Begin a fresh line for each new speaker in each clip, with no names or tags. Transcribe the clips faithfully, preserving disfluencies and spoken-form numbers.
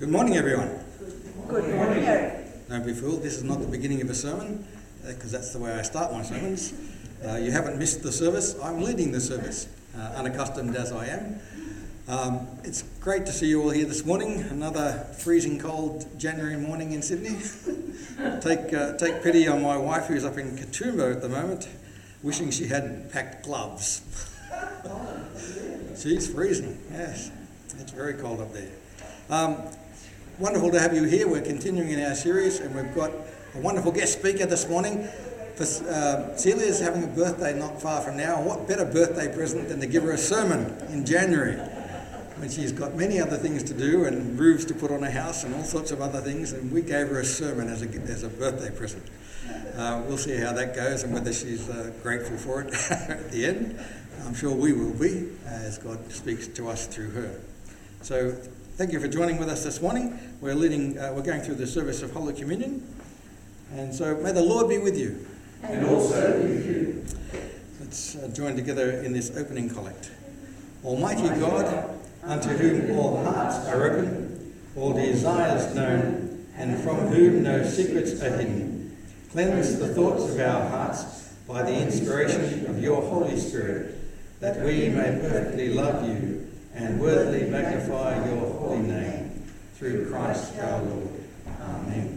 Good morning, everyone.
Good morning, Eric.
Don't be fooled, this is not the beginning of a sermon, because uh, that's the way I start my sermons. Uh, you haven't missed the service. I'm leading the service, uh, unaccustomed as I am. Um, it's great to see you all here this morning. Another freezing cold January morning in Sydney. take uh, take pity on my wife, who's up in Katoomba at the moment, wishing she hadn't packed gloves. She's freezing, yes. It's very cold up there. Um, wonderful to have you here. We're continuing in our series, and we've got a wonderful guest speaker this morning. For, uh, Celia's having a birthday not far from now. What better birthday present than to give her a sermon in January, when she's got many other things to do and roofs to put on her house and all sorts of other things, and we gave her a sermon as a, as a birthday present. Uh, we'll see how that goes and whether she's uh, grateful for it at the end. I'm sure we will be, as God speaks to us through her. So thank you for joining with us this morning. We're leading, uh, we're going through the service of Holy Communion, and so may the Lord be with you.
And also with you.
Let's uh, join together in this opening collect. Almighty God, unto whom all hearts are open, all desires known, and from whom no secrets are hidden, cleanse the thoughts of our hearts by the inspiration of your Holy Spirit, that we may perfectly love you and worthily magnify your holy name, through Christ our Lord. Amen.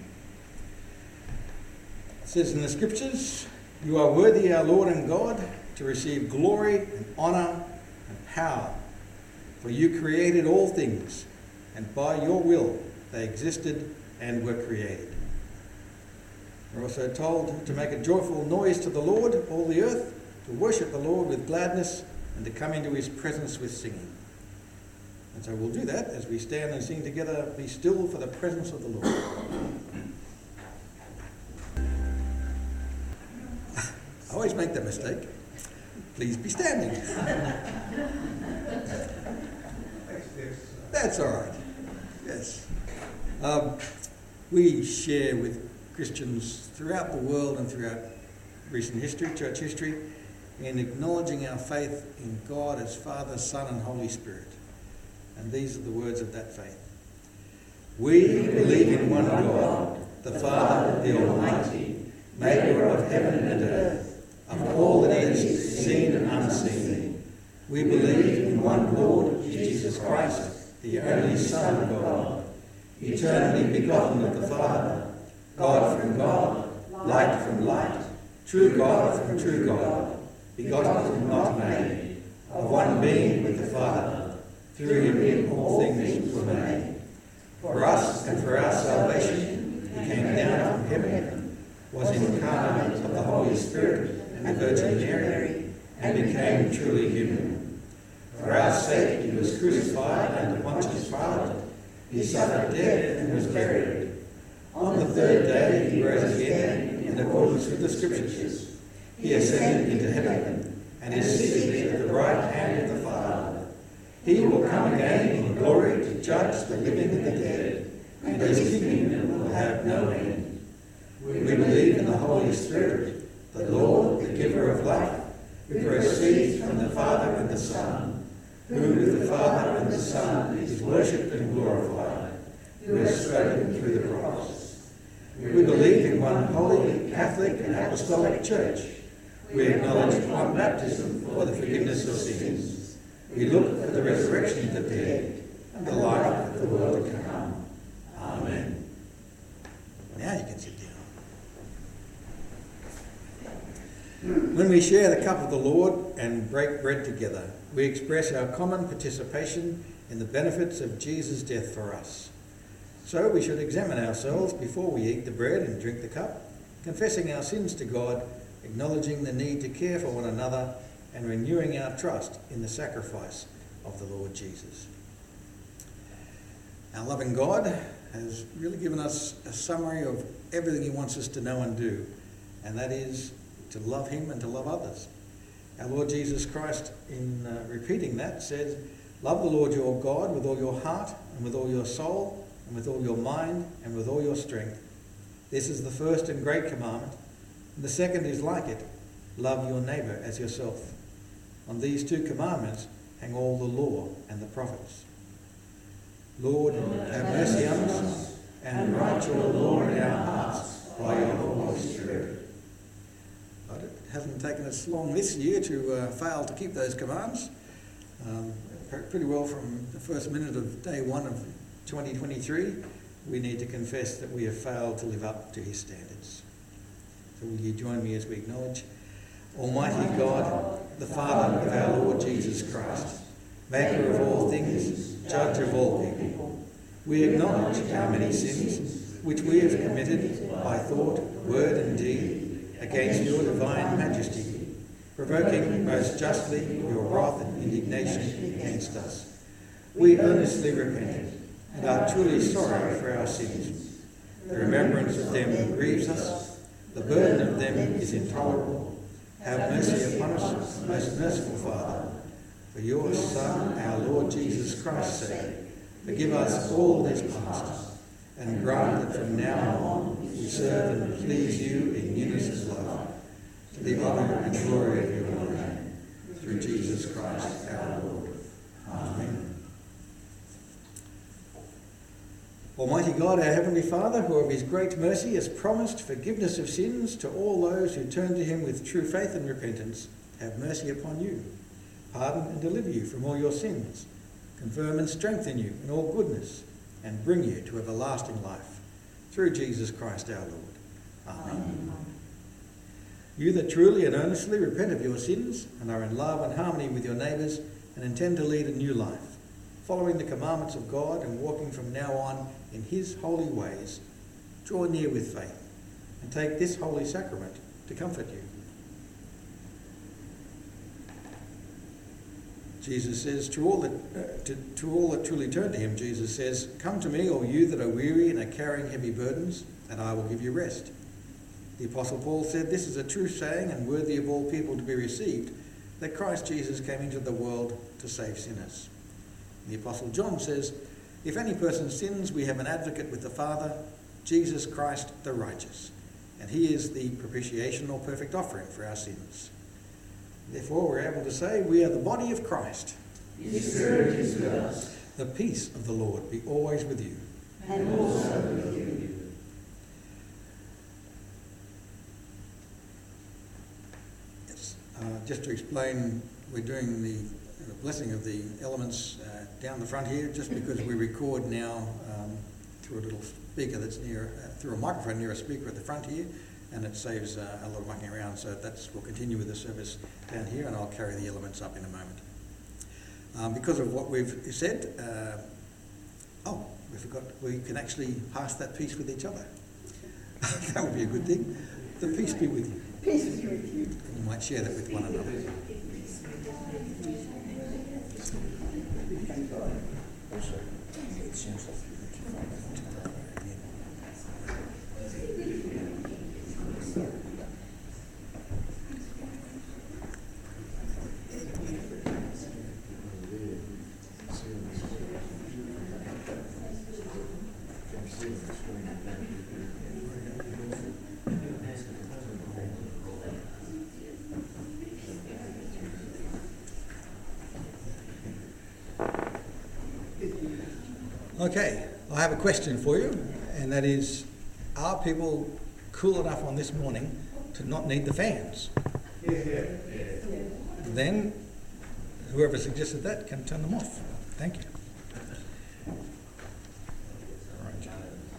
It says in the Scriptures, you are worthy, our Lord and God, to receive glory and honour and power, for you created all things, and by your will they existed and were created. We're also told to make a joyful noise to the Lord, all the earth, to worship the Lord with gladness and to come into his presence with singing. And so we'll do that as we stand and sing together, Be Still for the Presence of the Lord. I always make that mistake. Please be standing. That's all right. Yes. Um, we share with Christians throughout the world and throughout recent history, church history, in acknowledging our faith in God as Father, Son, and Holy Spirit. And these are the words of that faith. We believe in one God, the Father, the Almighty, maker of heaven and earth, of all that is seen and unseen. We believe in one Lord, Jesus Christ, the only Son of God, eternally begotten of the Father, God from God, light from light, true God from true God, begotten and not made, of one being with the Father, through him all things were made. For us and for our salvation, he came down from heaven, was incarnate of the Holy Spirit and the Virgin Mary, and became truly human. For our sake he was crucified under Pontius Pilate. He suffered death and was buried. On the third day he rose again in accordance with the Scriptures. He ascended into heaven and is seated at the right hand of the Father. He will come again in glory to judge the living and the dead, and his kingdom will have no end. We believe in the Holy Spirit, the Lord, the giver of life, who proceeds from the Father and the Son, who with the Father and the Son is worshipped and glorified, who has spoken through the prophets. We believe in one holy, Catholic and Apostolic Church. We acknowledge one baptism for the forgiveness of sins. We look for the resurrection of the dead and the life of the world to come. Amen. Now you can sit down. When we share the cup of the Lord and break bread together, we express our common participation in the benefits of Jesus' death for us. So we should examine ourselves before we eat the bread and drink the cup, confessing our sins to God, acknowledging the need to care for one another, and renewing our trust in the sacrifice of the Lord Jesus. Our loving God has really given us a summary of everything he wants us to know and do, and that is to love him and to love others. Our Lord Jesus Christ, in uh, repeating that, says, love the Lord your God with all your heart and with all your soul and with all your mind and with all your strength. This is the first and great commandment. And the second is like it, love your neighbour as yourself. On these two commandments hang all the law and the prophets. Lord, have mercy on us, and write your law in our hearts by your Holy Spirit. But it hasn't taken us long this year to uh, fail to keep those commands. Um, pretty well from the first minute of day one of twenty twenty-three, we need to confess that we have failed to live up to his standards. So will you join me as we acknowledge? Almighty God, the Father of our Lord Jesus Christ, maker of all things, judge of all people, we acknowledge our many sins which we have committed by thought, word and deed against your divine majesty, provoking most justly your wrath and indignation against us. We earnestly repent and are truly sorry for our sins. The remembrance of them grieves us, the burden of them is intolerable. Have mercy upon us, most merciful Father, for your Son, our Lord Jesus Christ's sake. Forgive us all that is past, and grant that from now on we serve and please you in unison of love, to the honour and glory of your name, through Jesus Christ our Lord. Amen. Almighty God, our Heavenly Father, who of his great mercy has promised forgiveness of sins to all those who turn to him with true faith and repentance, have mercy upon you, pardon and deliver you from all your sins, confirm and strengthen you in all goodness, and bring you to everlasting life, through Jesus Christ our Lord. Amen. Amen. You that truly and earnestly repent of your sins and are in love and harmony with your neighbours and intend to lead a new life, following the commandments of God and walking from now on in his holy ways, draw near with faith and take this holy sacrament to comfort you. Jesus says, to all that, uh, to, to all that truly turn to him, Jesus says, come to me, all you that are weary and are carrying heavy burdens, and I will give you rest. The Apostle Paul said, this is a true saying and worthy of all people to be received, that Christ Jesus came into the world to save sinners. The Apostle John says, if any person sins, we have an advocate with the Father, Jesus Christ the righteous, and he is the propitiation or perfect offering for our sins. Therefore, we're able to say we are the body of Christ.
His Spirit is with us.
The peace of the Lord be always with you.
And also with you.
Yes. Uh, just to explain, we're doing the blessing of the elements uh, down the front here, just because we record now um, through a little speaker that's near, uh, through a microphone near a speaker at the front here, and it saves uh, a lot of mucking around. So that's we'll continue with the service down here, and I'll carry the elements up in a moment. Um, because of what we've said, uh, oh, we forgot, we can actually pass that peace with each other. That would be a good thing. The peace be with you.
Peace be with you.
You might share that with one another. Okay, I have a question for you, and that is, are people cool enough on this morning to not need the fans?
Yeah, yeah, yeah.
Then, whoever suggested that can turn them off. Thank you. Right.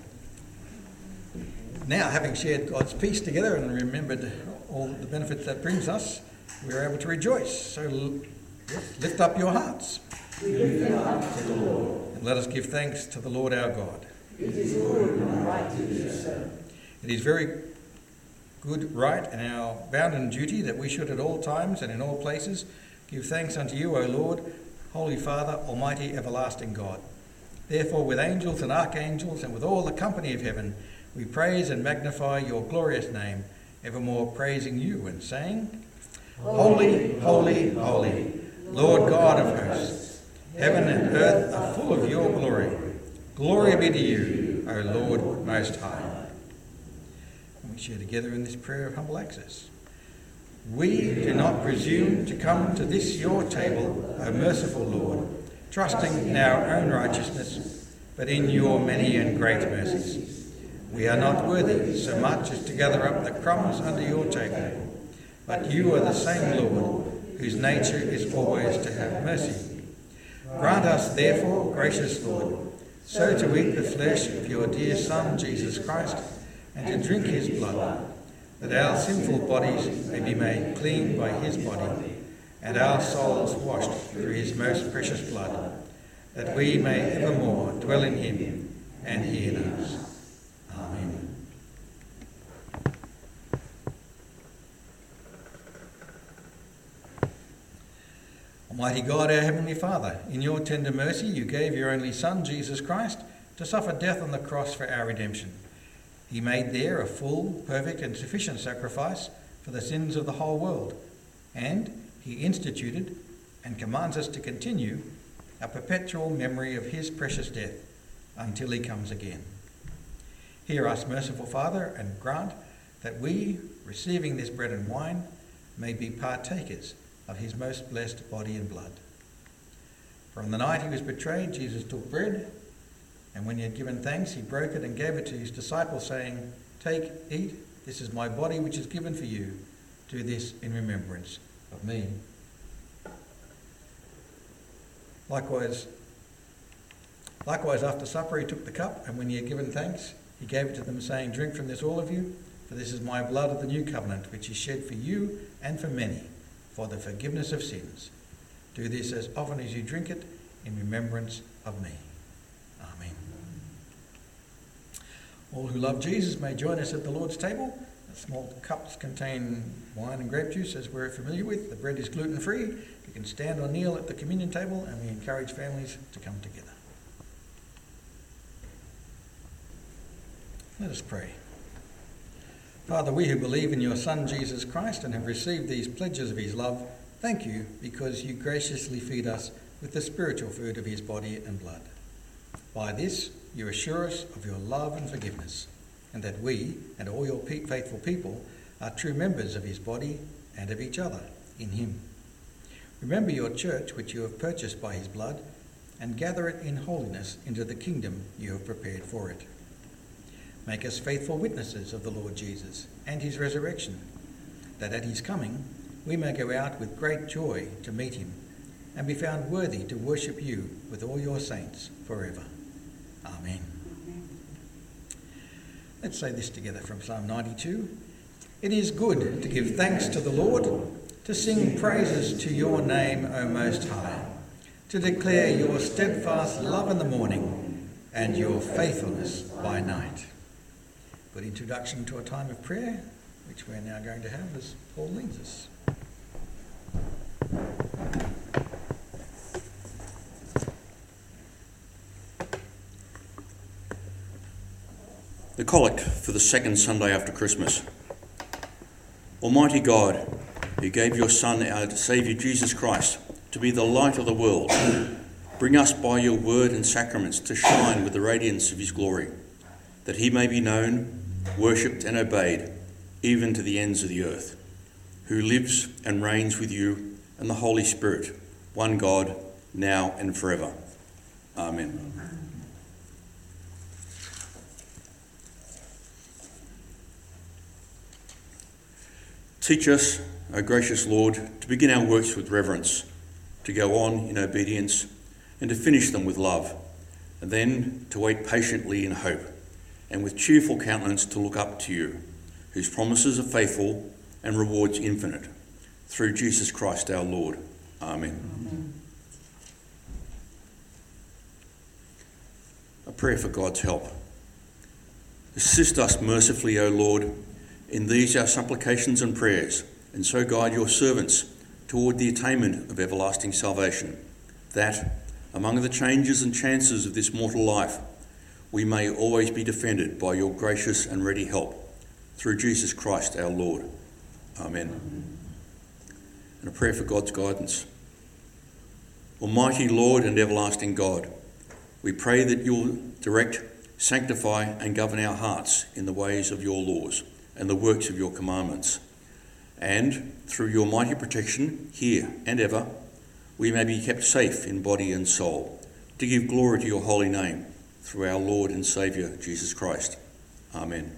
Now, having shared God's peace together and remembered all the benefits that brings us, we are able to rejoice. So lift up your hearts.
We lift them up to the Lord.
And let us give thanks to the Lord our God.
It is good and right to do so.
It is very good, right, and our bounden duty that we should at all times and in all places give thanks unto you, O Lord, Holy Father, Almighty, everlasting God. Therefore, with angels and archangels and with all the company of heaven, we praise and magnify your glorious name, evermore praising you and saying, Holy, holy, holy, Lord God of hosts, heaven and earth are full of your glory. Glory be to you, O Lord Most High. And we share together in this prayer of humble access. We do not presume to come to this your table, O merciful Lord, trusting in our own righteousness, but in your many and great mercies. We are not worthy so much as to gather up the crumbs under your table, but you are the same Lord, whose nature is always to have mercy. Grant us, therefore, gracious Lord, so to eat the flesh of your dear Son, Jesus Christ, and to drink his blood, that our sinful bodies may be made clean by his body, and our souls washed through his most precious blood, that we may evermore dwell in him and he in us. Amen. Almighty God, our Heavenly Father, in your tender mercy you gave your only Son, Jesus Christ, to suffer death on the cross for our redemption. He made there a full, perfect and sufficient sacrifice for the sins of the whole world, and he instituted and commands us to continue a perpetual memory of his precious death until he comes again. Hear us, merciful Father, and grant that we, receiving this bread and wine, may be partakers of his most blessed body and blood. For on the night he was betrayed, Jesus took bread, and when he had given thanks, he broke it and gave it to his disciples, saying, "Take, eat, this is my body which is given for you. Do this in remembrance of me." Likewise, likewise after supper he took the cup, and when he had given thanks, he gave it to them, saying, "Drink from this, all of you, for this is my blood of the new covenant, which is shed for you and for many, for the forgiveness of sins. Do this as often as you drink it in remembrance of me." Amen. All who love Jesus may join us at the Lord's table. The small cups contain wine and grape juice, as we're familiar with. The bread is gluten-free. You can stand or kneel at the communion table, and we encourage families to come together. Let us pray. Father, we who believe in your Son, Jesus Christ, and have received these pledges of his love, thank you because you graciously feed us with the spiritual food of his body and blood. By this, you assure us of your love and forgiveness, and that we and all your faithful people are true members of his body and of each other in him. Remember your church, which you have purchased by his blood, and gather it in holiness into the kingdom you have prepared for it. Make us faithful witnesses of the Lord Jesus and his resurrection, that at his coming we may go out with great joy to meet him and be found worthy to worship you with all your saints forever. Amen. Let's say this together from Psalm ninety-two. It is good to give thanks to the Lord, to sing praises to your name, O Most High, to declare your steadfast love in the morning and your faithfulness by night. Good introduction to a time of prayer, which we're now going to have as Paul leads us.
The Collect for the second Sunday after Christmas. Almighty God, who gave your Son, our Saviour Jesus Christ, to be the light of the world, bring us by your word and sacraments to shine with the radiance of his glory, that he may be known, worshipped and obeyed, even to the ends of the earth, who lives and reigns with you and the Holy Spirit, one God, now and forever. Amen. Teach us, O gracious Lord, to begin our works with reverence, to go on in obedience, and to finish them with love, and then to wait patiently in hope, and with cheerful countenance to look up to you, whose promises are faithful and rewards infinite, through Jesus Christ our Lord. Amen. Amen. A prayer for God's help. Assist us mercifully, O Lord, in these our supplications and prayers, and so guide your servants toward the attainment of everlasting salvation, that, among the changes and chances of this mortal life, we may always be defended by your gracious and ready help, through Jesus Christ our Lord. Amen. Amen. And a prayer for God's guidance. Almighty Lord and everlasting God, we pray that you'll direct, sanctify and govern our hearts in the ways of your laws and the works of your commandments. And through your mighty protection, here and ever, we may be kept safe in body and soul, to give glory to your holy name, through our Lord and Saviour, Jesus Christ. Amen.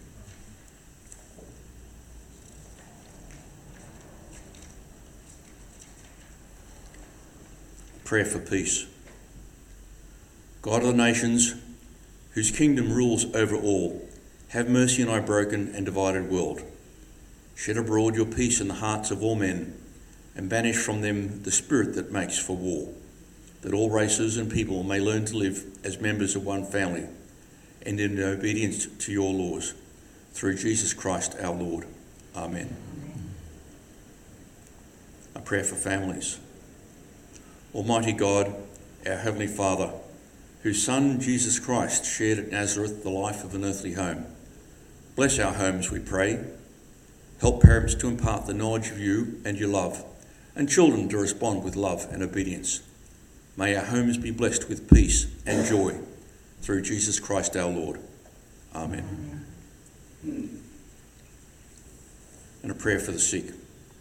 Prayer for peace. God of the nations, whose kingdom rules over all, have mercy on our broken and divided world. Shed abroad your peace in the hearts of all men, and banish from them the spirit that makes for war, that all races and people may learn to live as members of one family, and in obedience to your laws, through Jesus Christ our Lord. Amen. Amen. A prayer for families. Almighty God, our Heavenly Father, whose Son Jesus Christ shared at Nazareth the life of an earthly home, bless our homes, we pray. Help parents to impart the knowledge of you and your love, and children to respond with love and obedience. May our homes be blessed with peace and joy, through Jesus Christ our Lord. Amen. Amen. And a prayer for the sick.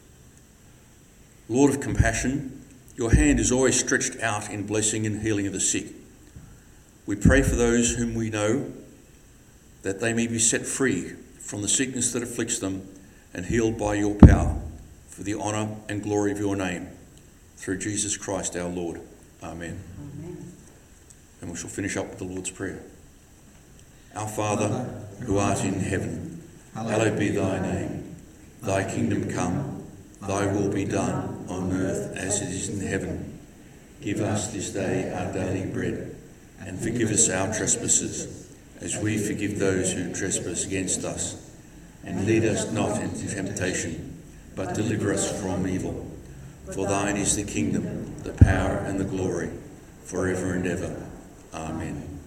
Lord of compassion, your hand is always stretched out in blessing and healing of the sick. We pray for those whom we know, that they may be set free from the sickness that afflicts them and healed by your power, for the honour and glory of your name, through Jesus Christ our Lord. Amen. Amen. And we shall finish up with the Lord's Prayer. Our Father, who art in heaven, hallowed be thy name. Thy kingdom come, thy will be done on earth as it is in heaven. Give us this day our daily bread, and forgive us our trespasses, as we forgive those who trespass against us. And lead us not into temptation, but deliver us from evil. For thine is the kingdom, the power and the glory, forever and ever. Amen.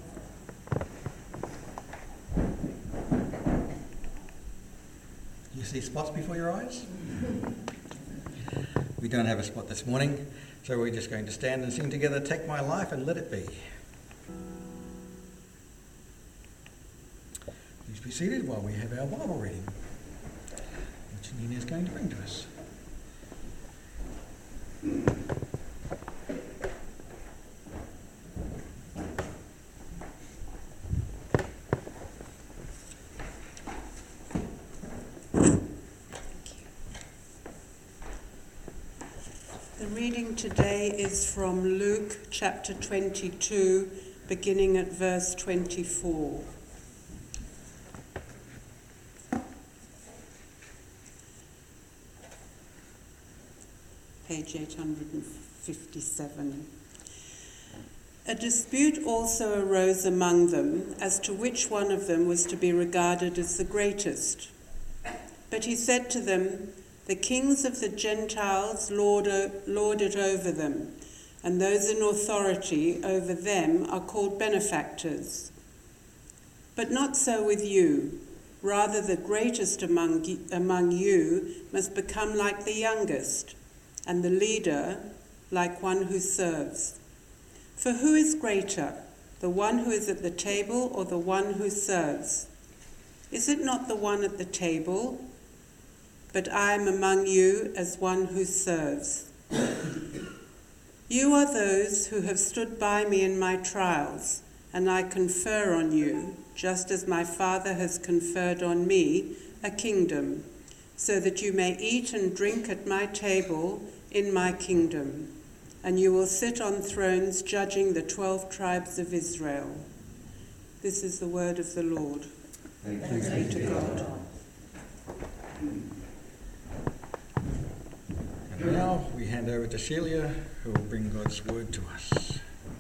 You see spots before your eyes? We don't have a spot this morning, so we're just going to stand and sing together, Take My Life and Let It Be. Please be seated while we have our Bible reading, which Nina is going to bring to us.
The reading today is from Luke chapter twenty-two, beginning at verse twenty-four. Page eight hundred fifty-seven. A dispute also arose among them as to which one of them was to be regarded as the greatest. But he said to them, The kings of the Gentiles lord, lord it over them, and those in authority over them are called benefactors. But not so with you. Rather, the greatest among, among you must become like the youngest, and the leader like one who serves. For who is greater, the one who is at the table or the one who serves? Is it not the one at the table? But I am among you as one who serves. You are those who have stood by me in my trials, and I confer on you, just as my Father has conferred on me, a kingdom, so that you may eat and drink at my table in my kingdom, and you will sit on thrones judging the twelve tribes of Israel. This is the word of the Lord. Thanks be to God.
And now we hand over to Celia, who will bring God's word to us.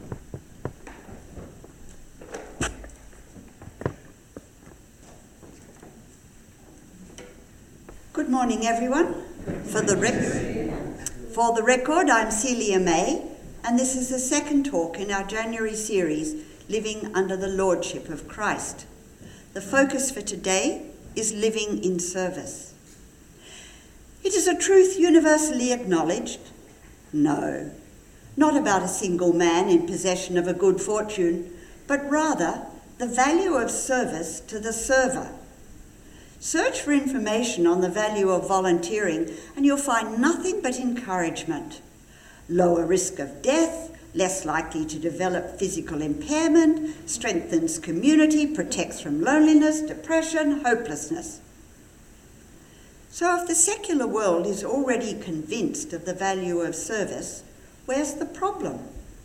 Good morning, everyone. For the, rec- for the record, I'm Celia May, and this is the second talk in our January series, Living Under the Lordship of Christ. The focus for today is living in service. It is a truth universally acknowledged? No, not about a single man in possession of a good fortune, but rather the value of service to the server. Search for information on the value of volunteering and you'll find nothing but encouragement. Lower risk of death, less likely to develop physical impairment, strengthens community, protects from loneliness, depression, hopelessness. So if the secular world is already convinced of the value of service, where's the problem?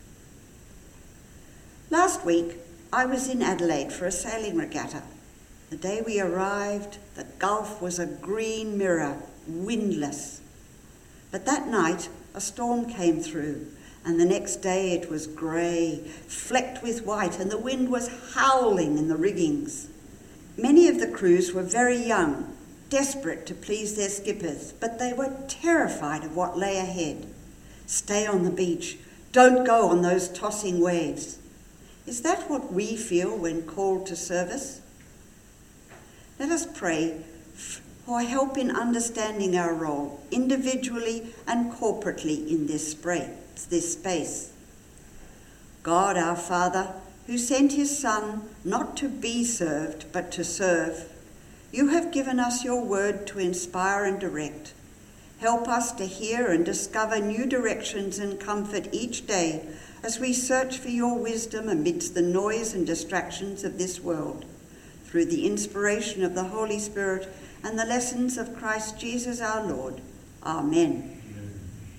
Last week, I was in Adelaide for a sailing regatta. The day we arrived, the Gulf was a green mirror, windless. But that night, a storm came through, and the next day it was grey, flecked with white, and the wind was howling in the riggings. Many of the crews were very young, desperate to please their skippers, but they were terrified of what lay ahead. Stay on the beach. Don't go on those tossing waves. Is that what we feel when called to service? Let us pray for help in understanding our role, individually and corporately in this space. God, our Father, who sent his Son not to be served, but to serve, you have given us your word to inspire and direct. Help us to hear and discover new directions and comfort each day as we search for your wisdom amidst the noise and distractions of this world, through the inspiration of the Holy Spirit and the lessons of Christ Jesus our Lord. Amen. Amen.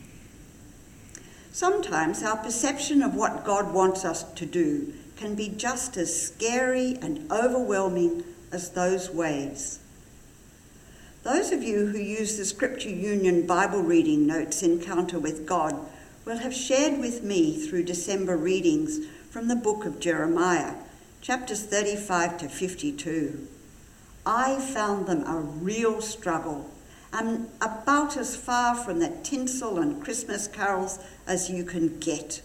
Sometimes our perception of what God wants us to do can be just as scary and overwhelming as those waves. Those of you who use the Scripture Union Bible reading notes Encounter with God will have shared with me through December readings from the book of Jeremiah, chapters thirty-five to fifty-two. I found them a real struggle, and about as far from the tinsel and Christmas carols as you can get.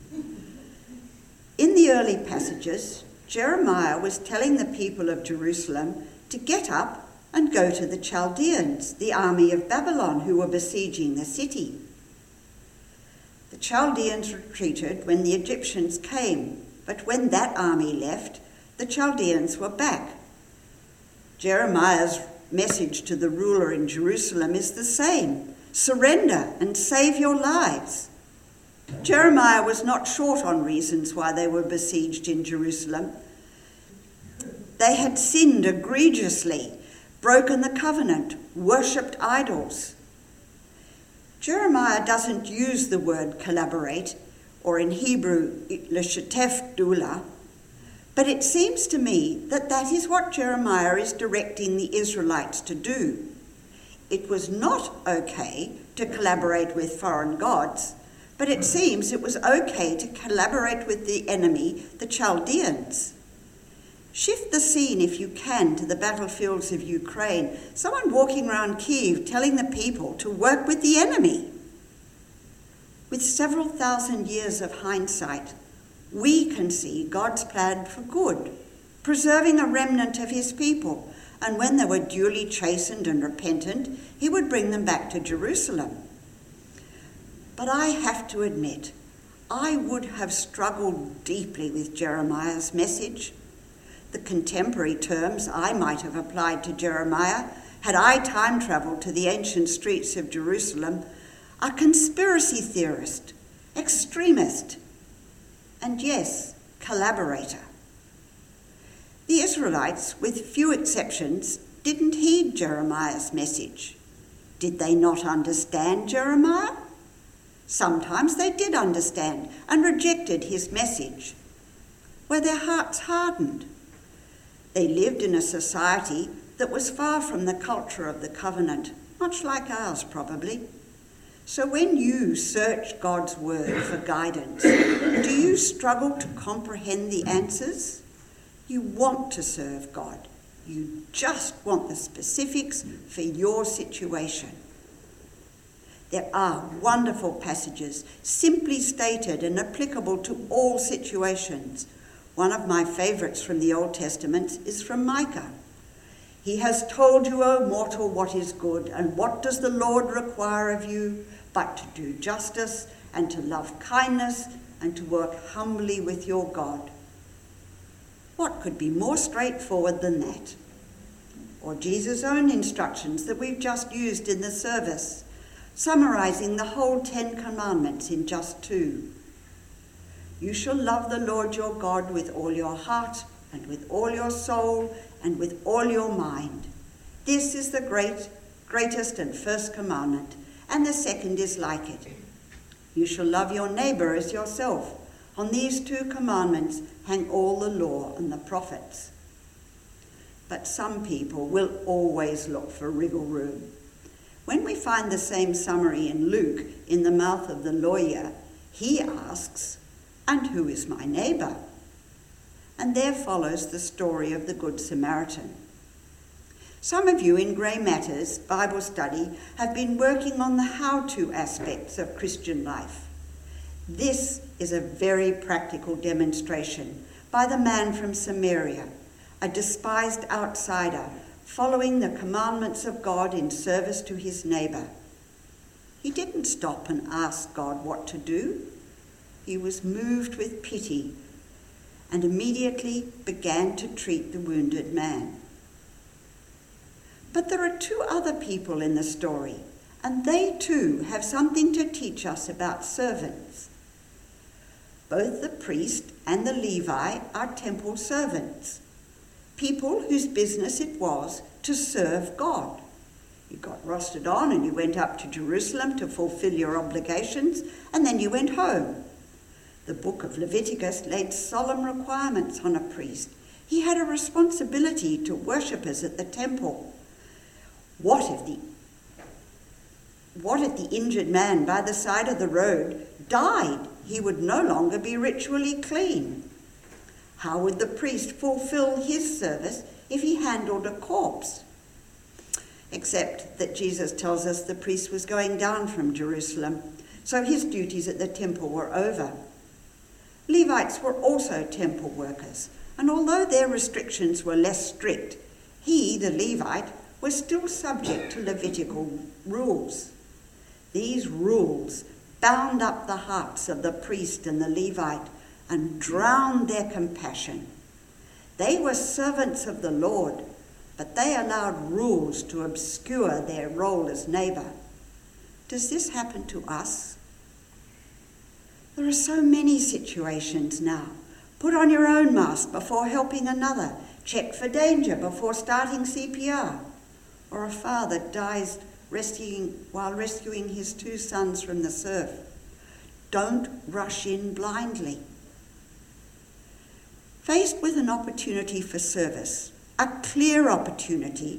In the early passages, Jeremiah was telling the people of Jerusalem to get up and go to the Chaldeans, the army of Babylon who were besieging the city. The Chaldeans retreated when the Egyptians came, but when that army left, the Chaldeans were back. Jeremiah's message to the ruler in Jerusalem is the same: surrender and save your lives. Jeremiah was not short on reasons why they were besieged in Jerusalem. They had sinned egregiously, broken the covenant, worshipped idols. Jeremiah doesn't use the word collaborate, or in Hebrew, l'shetef dula, but it seems to me that that is what Jeremiah is directing the Israelites to do. It was not okay to collaborate with foreign gods, but it seems it was okay to collaborate with the enemy, the Chaldeans. Shift the scene, if you can, to the battlefields of Ukraine. Someone walking around Kyiv telling the people to work with the enemy. With several thousand years of hindsight, we can see God's plan for good, preserving a remnant of his people, and when they were duly chastened and repentant, he would bring them back to Jerusalem. But I have to admit, I would have struggled deeply with Jeremiah's message. The contemporary terms I might have applied to Jeremiah, had I time travelled to the ancient streets of Jerusalem, are conspiracy theorist, extremist, and yes, collaborator. The Israelites, with few exceptions, didn't heed Jeremiah's message. Did they not understand Jeremiah? Sometimes they did understand and rejected his message. Were their hearts hardened? They lived in a society that was far from the culture of the covenant, much like ours probably. So when you search God's word for guidance, do you struggle to comprehend the answers? You want to serve God. You just want the specifics for your situation. There are wonderful passages, simply stated and applicable to all situations. One of my favourites from the Old Testament is from Micah. He has told you, O mortal, what is good, and what does the Lord require of you, but to do justice and to love kindness and to work humbly with your God. What could be more straightforward than that? Or Jesus' own instructions that we've just used in the service, summarising the whole Ten Commandments in just two. You shall love the Lord your God with all your heart and with all your soul and with all your mind. This is the great, greatest and first commandment, and the second is like it. You shall love your neighbour as yourself. On these two commandments hang all the law and the prophets. But some people will always look for wriggle room. When we find the same summary in Luke in the mouth of the lawyer, he asks, "And who is my neighbour?" And there follows the story of the Good Samaritan. Some of you in Grey Matters Bible study have been working on the how-to aspects of Christian life. This is a very practical demonstration by the man from Samaria, a despised outsider, following the commandments of God in service to his neighbour. He didn't stop and ask God what to do. He was moved with pity and immediately began to treat the wounded man. But there are two other people in the story, and they too have something to teach us about servants. Both the priest and the Levi are temple servants, people whose business it was to serve God. You got rostered on and you went up to Jerusalem to fulfill your obligations, and then you went home. The book of Leviticus laid solemn requirements on a priest. He had a responsibility to worshippers at the temple. What if the what if the injured man by the side of the road died? He would no longer be ritually clean. How would the priest fulfill his service if he handled a corpse? Except that Jesus tells us the priest was going down from Jerusalem, so his duties at the temple were over. Levites were also temple workers, and although their restrictions were less strict, he, the Levite, was still subject to Levitical rules. These rules bound up the hearts of the priest and the Levite and drowned their compassion. They were servants of the Lord, but they allowed rules to obscure their role as neighbour. Does this happen to us? There are so many situations now. Put on your own mask before helping another. Check for danger before starting C P R. Or a father dies rescuing, while rescuing his two sons from the surf. Don't rush in blindly. Faced with an opportunity for service, a clear opportunity,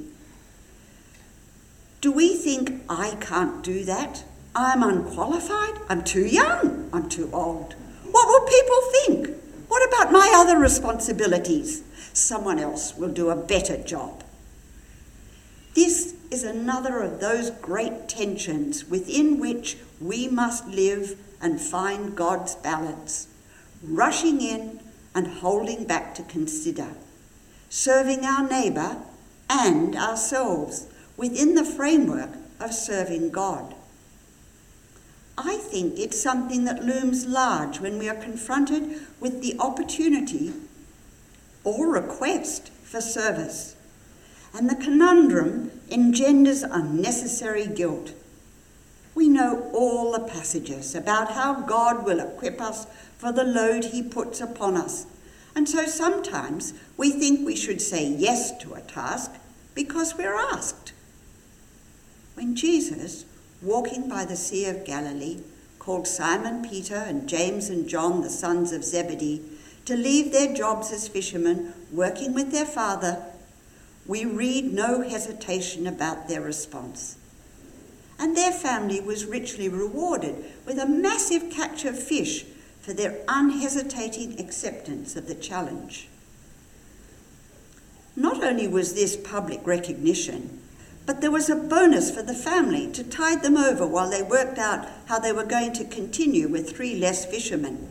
do we think, I can't do that? I'm unqualified? I'm too young? I'm too old? What will people think? What about my other responsibilities? Someone else will do a better job. This is another of those great tensions within which we must live and find God's balance, rushing in and holding back to consider, serving our neighbour and ourselves within the framework of serving God. I think it's something that looms large when we are confronted with the opportunity or request for service. And the conundrum engenders unnecessary guilt. We know all the passages about how God will equip us for the load he puts upon us. And so sometimes we think we should say yes to a task because we're asked. When Jesus, walking by the Sea of Galilee, called Simon Peter and James and John, the sons of Zebedee, to leave their jobs as fishermen, working with their father, we read no hesitation about their response. And their family was richly rewarded with a massive catch of fish for their unhesitating acceptance of the challenge. Not only was this public recognition, but there was a bonus for the family to tide them over while they worked out how they were going to continue with three less fishermen.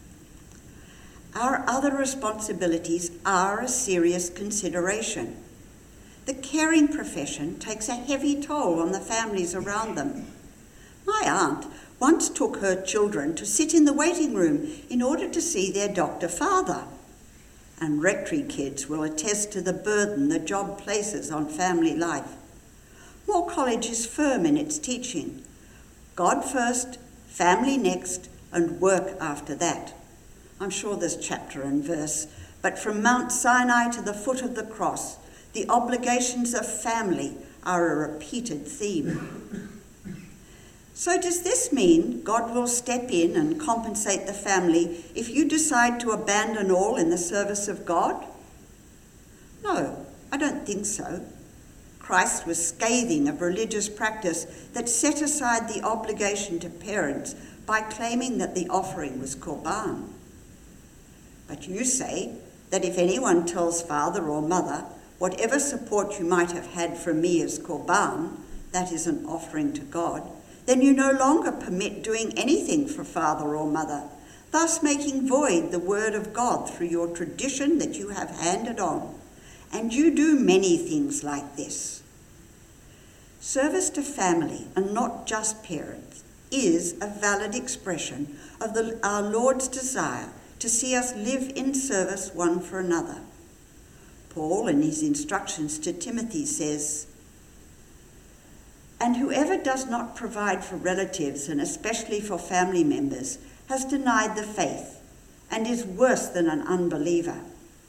Our other responsibilities are a serious consideration. The caring profession takes a heavy toll on the families around them. My aunt once took her children to sit in the waiting room in order to see their doctor father. And rectory kids will attest to the burden the job places on family life. Moore College is firm in its teaching. God first, family next, and work after that. I'm sure there's chapter and verse, but from Mount Sinai to the foot of the cross, the obligations of family are a repeated theme. So does this mean God will step in and compensate the family if you decide to abandon all in the service of God? No, I don't think so. Christ was scathing of religious practice that set aside the obligation to parents by claiming that the offering was korban. But you say that if anyone tells father or mother, whatever support you might have had from me is korban, that is an offering to God, then you no longer permit doing anything for father or mother, thus making void the word of God through your tradition that you have handed on. And you do many things like this. Service to family, and not just parents, is a valid expression of the, our Lord's desire to see us live in service one for another. Paul, in his instructions to Timothy, says, "And whoever does not provide for relatives, and especially for family members, has denied the faith and is worse than an unbeliever."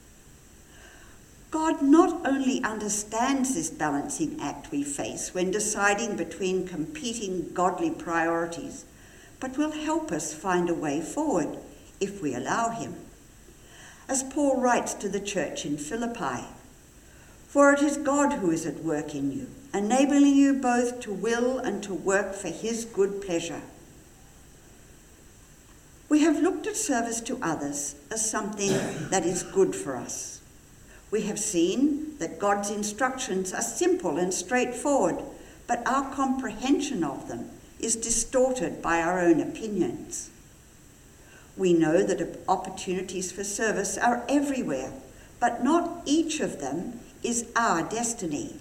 God not only understands this balancing act we face when deciding between competing godly priorities, but will help us find a way forward if we allow him. As Paul writes to the church in Philippi, "For it is God who is at work in you, enabling you both to will and to work for his good pleasure." We have looked at service to others as something that is good for us. We have seen that God's instructions are simple and straightforward, but our comprehension of them is distorted by our own opinions. We know that opportunities for service are everywhere, but not each of them is our destiny.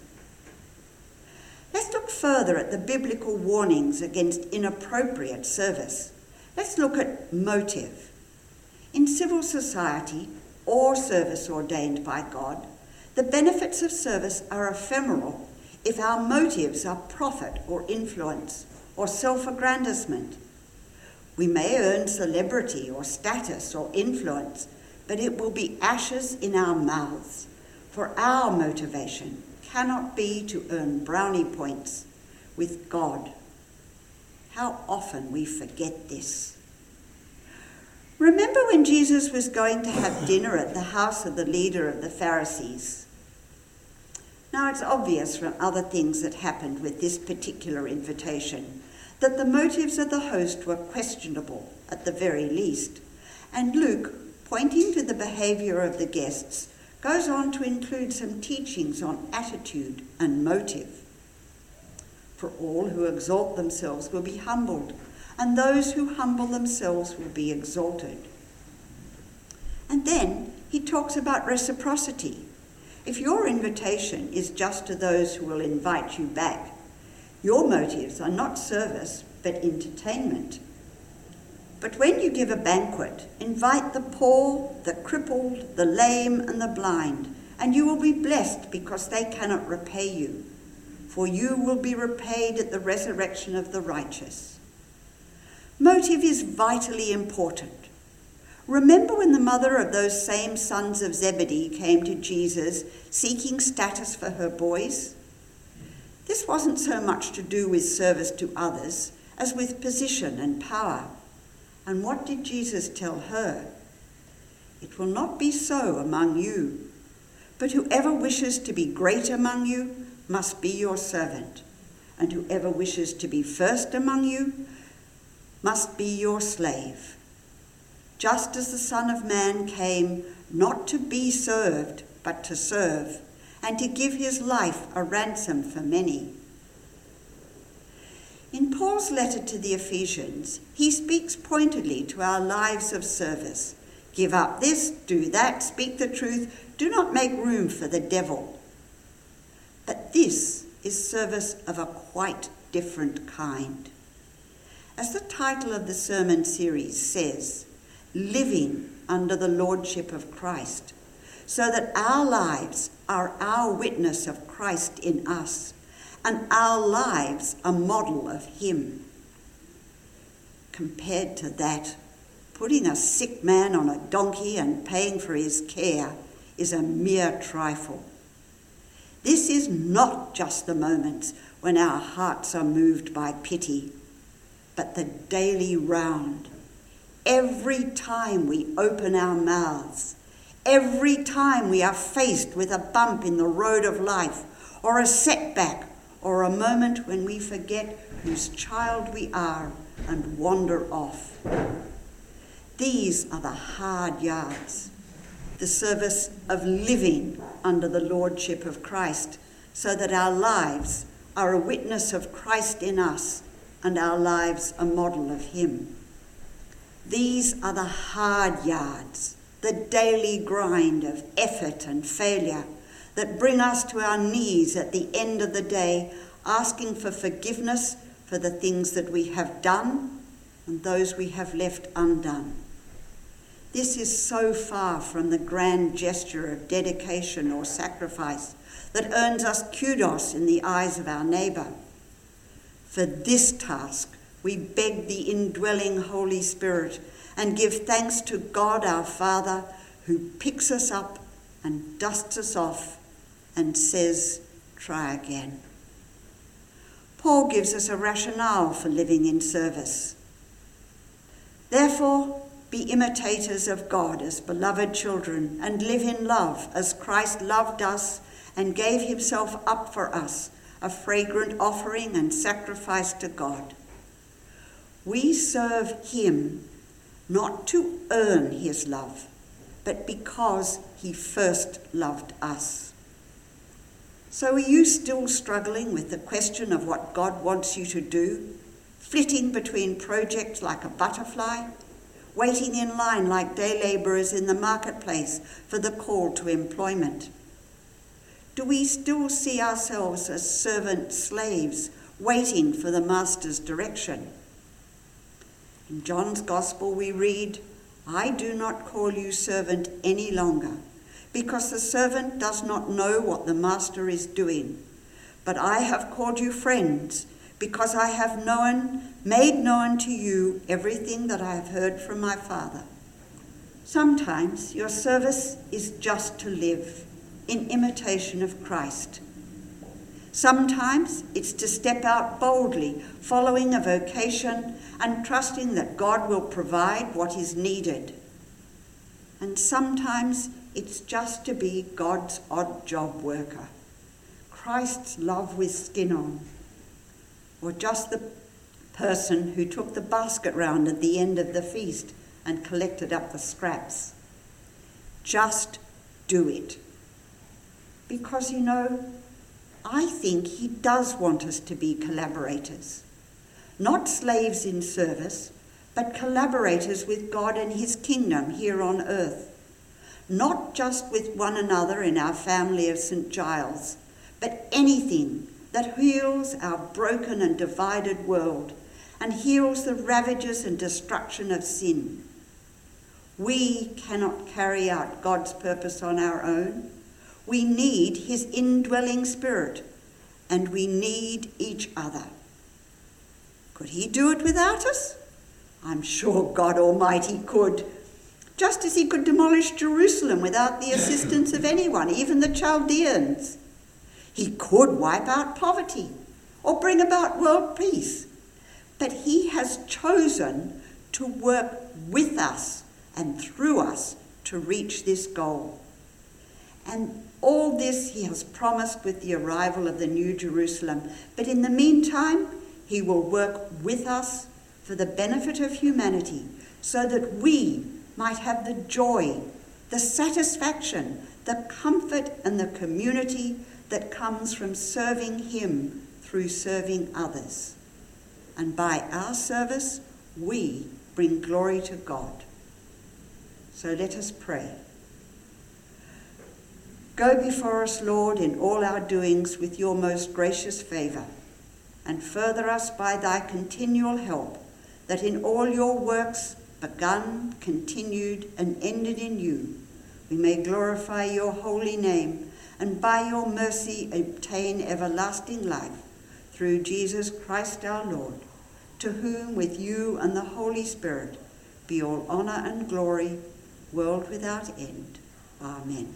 Let's look further at the biblical warnings against inappropriate service. Let's look at motive. In civil society, or service ordained by God, the benefits of service are ephemeral if our motives are profit or influence or self-aggrandizement. We may earn celebrity or status or influence, but it will be ashes in our mouths, for our motivation cannot be to earn brownie points with God. How often we forget this. Remember when Jesus was going to have dinner at the house of the leader of the Pharisees? Now it's obvious from other things that happened with this particular invitation that the motives of the host were questionable at the very least. And Luke, pointing to the behaviour of the guests, goes on to include some teachings on attitude and motive. For all who exalt themselves will be humbled, and those who humble themselves will be exalted. And then he talks about reciprocity. If your invitation is just to those who will invite you back, your motives are not service, but entertainment. But when you give a banquet, invite the poor, the crippled, the lame, and the blind, and you will be blessed because they cannot repay you, for you will be repaid at the resurrection of the righteous. Motive is vitally important. Remember when the mother of those same sons of Zebedee came to Jesus seeking status for her boys? This wasn't so much to do with service to others as with position and power. And what did Jesus tell her? "It will not be so among you, but whoever wishes to be great among you must be your servant, and whoever wishes to be first among you must be your slave. Just as the Son of Man came not to be served, but to serve, and to give his life a ransom for many." In Paul's letter to the Ephesians, he speaks pointedly to our lives of service. Give up this, do that, speak the truth, do not make room for the devil. But this is service of a quite different kind. As the title of the sermon series says, living under the lordship of Christ, so that our lives are our witness of Christ in us, and our lives a model of him. Compared to that, Putting a sick man on a donkey and paying for his care is a mere trifle. This is not just the moments when our hearts are moved by pity, but the daily round. Every time we open our mouths, every time we are faced with a bump in the road of life, or a setback, or a moment when we forget whose child we are and wander off. These are the hard yards, the service of living under the lordship of Christ, so that our lives are a witness of Christ in us and our lives a model of him. These are the hard yards, the daily grind of effort and failure that bring us to our knees at the end of the day, asking for forgiveness for the things that we have done and those we have left undone. This is so far from the grand gesture of dedication or sacrifice that earns us kudos in the eyes of our neighbour. For this task, we beg the indwelling Holy Spirit and give thanks to God our Father, who picks us up and dusts us off and says, try again. Paul gives us a rationale for living in service. Therefore, be imitators of God as beloved children, and live in love as Christ loved us and gave himself up for us, a fragrant offering and sacrifice to God. We serve him not to earn his love, but because he first loved us. So are you still struggling with the question of what God wants you to do, flitting between projects like a butterfly, waiting in line like day labourers in the marketplace for the call to employment? Do we still see ourselves as servant slaves waiting for the master's direction? In John's Gospel we read, I do not call you servant any longer, because the servant does not know what the master is doing. But I have called you friends, because I have known, made known to you everything that I have heard from my Father. Sometimes your service is just to live in imitation of Christ. Sometimes it's to step out boldly, following a vocation and trusting that God will provide what is needed. And sometimes it's just to be God's odd job worker, Christ's love with skin on, or just the person who took the basket round at the end of the feast and collected up the scraps. Just do it. Because, you know, I think he does want us to be collaborators. Not slaves in service, but collaborators with God and his kingdom here on earth. Not just with one another in our family of Saint Giles, but anything that heals our broken and divided world and heals the ravages and destruction of sin. We cannot carry out God's purpose on our own. We need his indwelling spirit, and we need each other. Could he do it without us? I'm sure God Almighty could, just as he could demolish Jerusalem without the assistance of anyone, even the Chaldeans. He could wipe out poverty or bring about world peace, but he has chosen to work with us and through us to reach this goal. And all this he has promised with the arrival of the New Jerusalem. But in the meantime, he will work with us for the benefit of humanity, so that we might have the joy, the satisfaction, the comfort and the community that comes from serving him through serving others. And by our service, we bring glory to God. So let us pray. Go before us, Lord, in all our doings with your most gracious favour, and further us by thy continual help, that in all your works, begun, continued, and ended in you, we may glorify your holy name, and by your mercy obtain everlasting life, through Jesus Christ our Lord, to whom with you and the Holy Spirit be all honour and glory, world without end. Amen.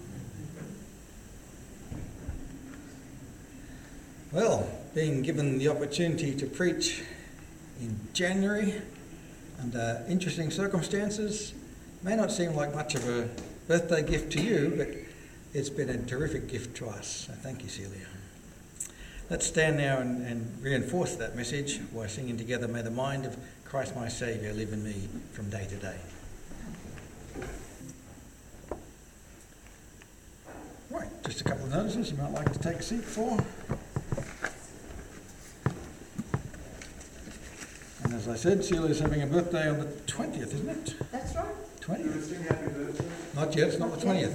Well, being given the opportunity to preach in January under interesting circumstances may not seem like much of a birthday gift to you, but it's been a terrific gift to us. So thank you, Celia. Let's stand now and, and reinforce that message by singing together, "May the mind of Christ my Saviour live in me from day to day." Right, just a couple of notices you might like to take a seat for. And as I said, Celia's having a birthday on the twentieth, isn't it?
That's right.
twentieth? Not yet, it's not the twentieth.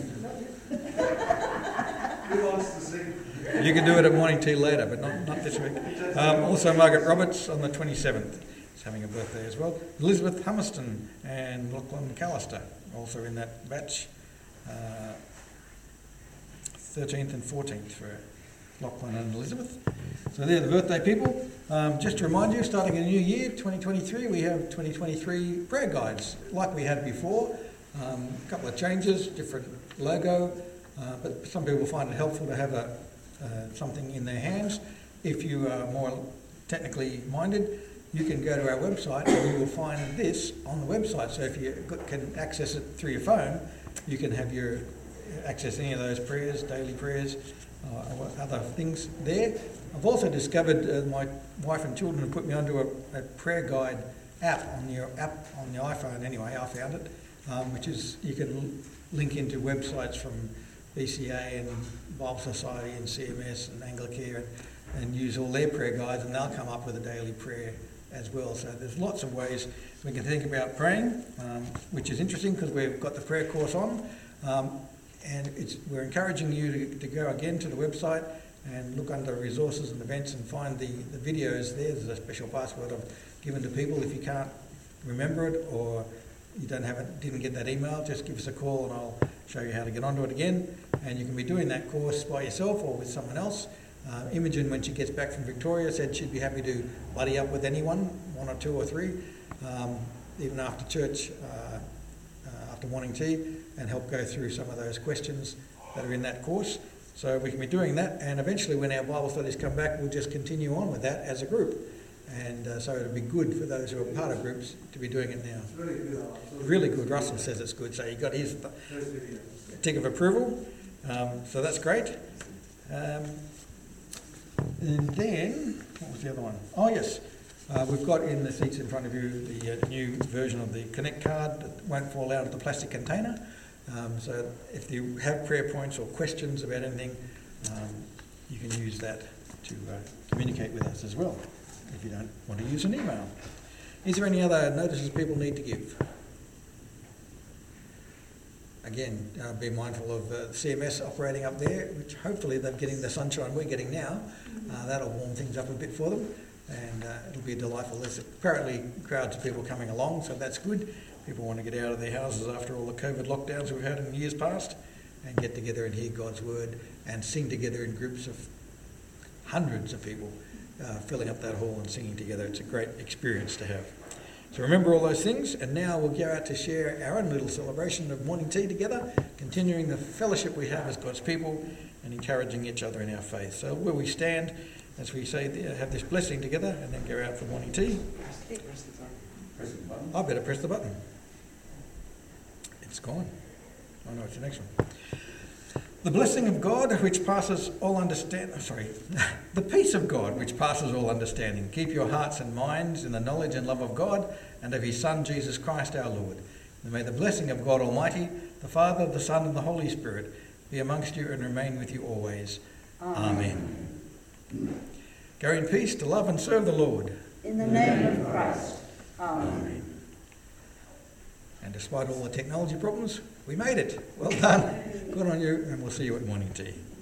Who wants to sing?
You can do it at morning tea later, but not, not this week. Um, also, Margaret Roberts on the twenty-seventh is having a birthday as well. Elizabeth Hummerston and Lachlan McAllister also in that batch. Uh, thirteenth and fourteenth for Lachlan and Elizabeth. So they're the birthday people. Um, just to remind you, starting a new year, twenty twenty-three, we have twenty twenty-three prayer guides like we had before. Um, a couple of changes, different logo, uh, but some people find it helpful to have a Uh, something in their hands. If you are more technically minded, you can go to our website and you will find this on the website. So if you can access it through your phone, you can have your access any of those prayers, daily prayers, uh, or other things there. I've also discovered uh, my wife and children have put me onto a, a prayer guide app on your app on the iPhone. Anyway, I found it, um, which is you can l- link into websites from B C A and Bible Society and C M S and Anglicare and, and use all their prayer guides, and they'll come up with a daily prayer as well. So there's lots of ways we can think about praying, um, which is interesting because we've got the prayer course on, um, and it's, we're encouraging you to, to go again to the website and look under resources and events and find the, the videos there. There's a special password I've given to people. If you can't remember it or you don't have it, didn't get that email, just give us a call and I'll show you how to get onto it again. And you can be doing that course by yourself or with someone else. Uh, Imogen, when she gets back from Victoria, said she'd be happy to buddy up with anyone, one or two or three, um, even after church, uh, uh, after morning tea, and help go through some of those questions that are in that course. So we can be doing that, and eventually when our Bible studies come back, we'll just continue on with that as a group. And uh, so it'll be good for those who are part of groups to be doing it now.
It's really good. Alex.
Really good. Russell says it's good, so you got his
Those videos.
tick of approval. Um, so that's great. Um, and then, what was the other one? Oh yes, uh, we've got in the seats in front of you the uh, new version of the Connect card that won't fall out of the plastic container. Um, so if you have prayer points or questions about anything, um, you can use that to uh, communicate with us as well, if you don't want to use an email. Is there any other notices people need to give? Again, uh, be mindful of uh, C M S operating up there, which hopefully they're getting the sunshine we're getting now. Uh, that'll warm things up a bit for them, and uh, it'll be delightful. There's apparently crowds of people coming along, so that's good. People want to get out of their houses after all the COVID lockdowns we've had in years past and get together and hear God's word and sing together in groups of hundreds of people uh, filling up that hall and singing together. It's a great experience to have. So remember all those things, and now we'll go out to share our own little celebration of morning tea together, continuing the fellowship we have as God's people and encouraging each other in our faith. So where we stand as we say, have this blessing together and then go out for morning tea. I better press the button. It's gone. Oh no, it's the next one. The blessing of God which passes all understanding, sorry, the peace of God which passes all understanding. Keep your hearts and minds in the knowledge and love of God and of his Son, Jesus Christ our Lord. And may the blessing of God Almighty, the Father, the Son and the Holy Spirit be amongst you and remain with you always. Amen. Amen. Go in peace to love and serve the Lord.
In the name of Christ. Amen.
Amen. And despite all the technology problems, we made it. Well done. Good on you, and we'll see you at morning tea.